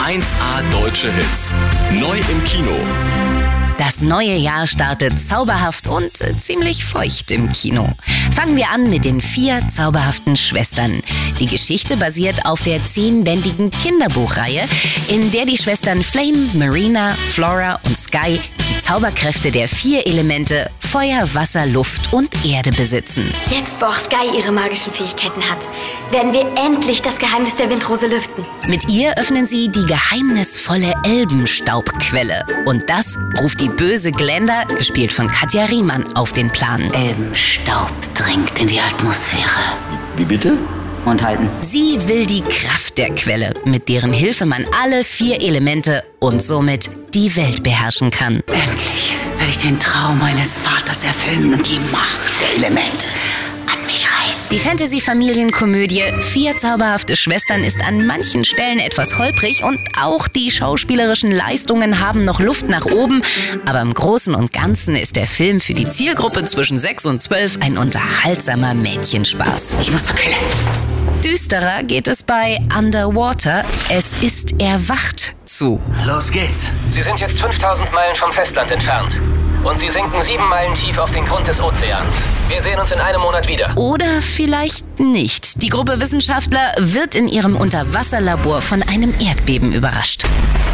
1A Deutsche Hits. Neu im Kino. Das neue Jahr startet zauberhaft und ziemlich feucht im Kino. Fangen wir an mit den 4 zauberhaften Schwestern. Die Geschichte basiert auf der 10-bändigen Kinderbuchreihe, in der die Schwestern Flame, Marina, Flora und Sky die Zauberkräfte der 4 Elemente Feuer, Wasser, Luft und Erde besitzen. Jetzt, wo auch Sky ihre magischen Fähigkeiten hat, werden wir endlich das Geheimnis der Windrose lüften. Mit ihr öffnen sie die geheimnisvolle Elbenstaubquelle. Und das ruft die böse Glenda, gespielt von Katja Riemann, auf den Plan. Elbenstaub dringt in die Atmosphäre. Wie bitte? Und halten. Sie will die Kraft der Quelle, mit deren Hilfe man alle 4 Elemente und somit die Welt beherrschen kann. Endlich werde ich den Traum meines Vaters erfüllen und die Macht der Elemente an mich reißen. Die Fantasy-Familienkomödie 4 zauberhafte Schwestern ist an manchen Stellen etwas holprig und auch die schauspielerischen Leistungen haben noch Luft nach oben. Aber im Großen und Ganzen ist der Film für die Zielgruppe zwischen 6 und 12 ein unterhaltsamer Mädchenspaß. Ich muss zur Quelle. Düsterer geht es bei Underwater. Es ist erwacht zu. Los geht's. Sie sind jetzt 5000 Meilen vom Festland entfernt. Und Sie sinken 7 Meilen tief auf den Grund des Ozeans. Wir sehen uns in einem Monat wieder. Oder vielleicht nicht. Die Gruppe Wissenschaftler wird in ihrem Unterwasserlabor von einem Erdbeben überrascht.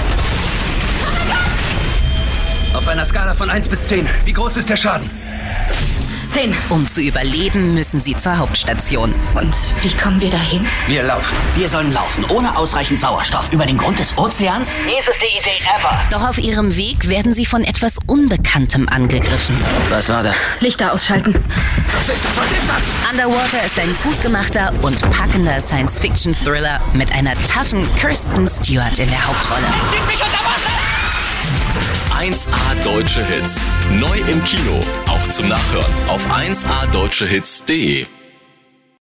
Auf einer Skala von 1 bis 10. Wie groß ist der Schaden? 10. Um zu überleben, müssen sie zur Hauptstation. Und wie kommen wir dahin? Wir laufen. Wir sollen laufen, ohne ausreichend Sauerstoff, über den Grund des Ozeans? Mieseste Idee ever. Doch auf ihrem Weg werden sie von etwas Unbekanntem angegriffen. Was war das? Lichter ausschalten. Was ist das? Was ist das? Underwater ist ein gut gemachter und packender Science-Fiction-Thriller mit einer toughen Kirsten Stewart in der Hauptrolle. 1A Deutsche Hits. Neu im Kino. Auch zum Nachhören auf 1adeutschehits.de.